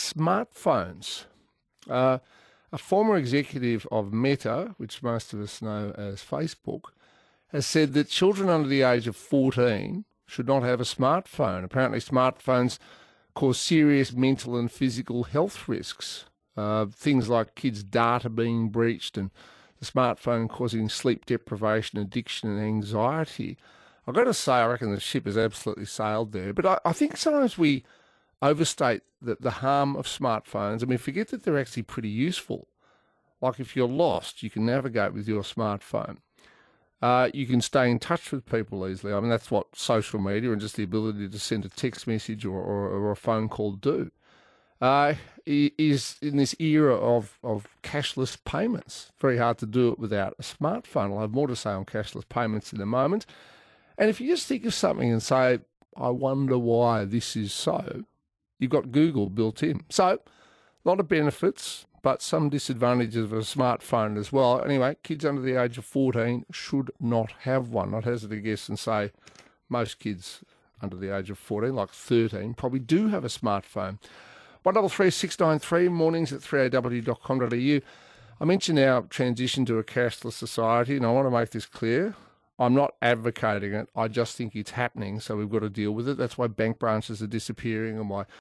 smartphones. A former executive of Meta, which most of us know as Facebook, has said that children under the age of 14 should not have a smartphone. Apparently smartphones cause serious mental and physical health risks. Things like kids' data being breached and the smartphone causing sleep deprivation, addiction and anxiety. I've got to say, I reckon the ship has absolutely sailed there. But I think sometimes we overstate the harm of smartphones and we forget that they're actually pretty useful. Like if you're lost, you can navigate with your smartphone. You can stay in touch with people easily. I mean, that's what social media and just the ability to send a text message or a phone call do. Is in this era of cashless payments. Very hard to do it without a smartphone. I'll have more to say on cashless payments in a moment. And if you just think of something and say, I wonder why this is so, you've got Google built in. So, a lot of benefits, but some disadvantages of a smartphone as well. Anyway, kids under the age of 14 should not have one. I'd hazard a guess and say most kids under the age of 14, like 13, probably do have a smartphone. 133693, mornings at 3aw.com.au. I mentioned our transition to a cashless society, and I want to make this clear. I'm not advocating it. I just think it's happening, so we've got to deal with it. That's why bank branches are disappearing and why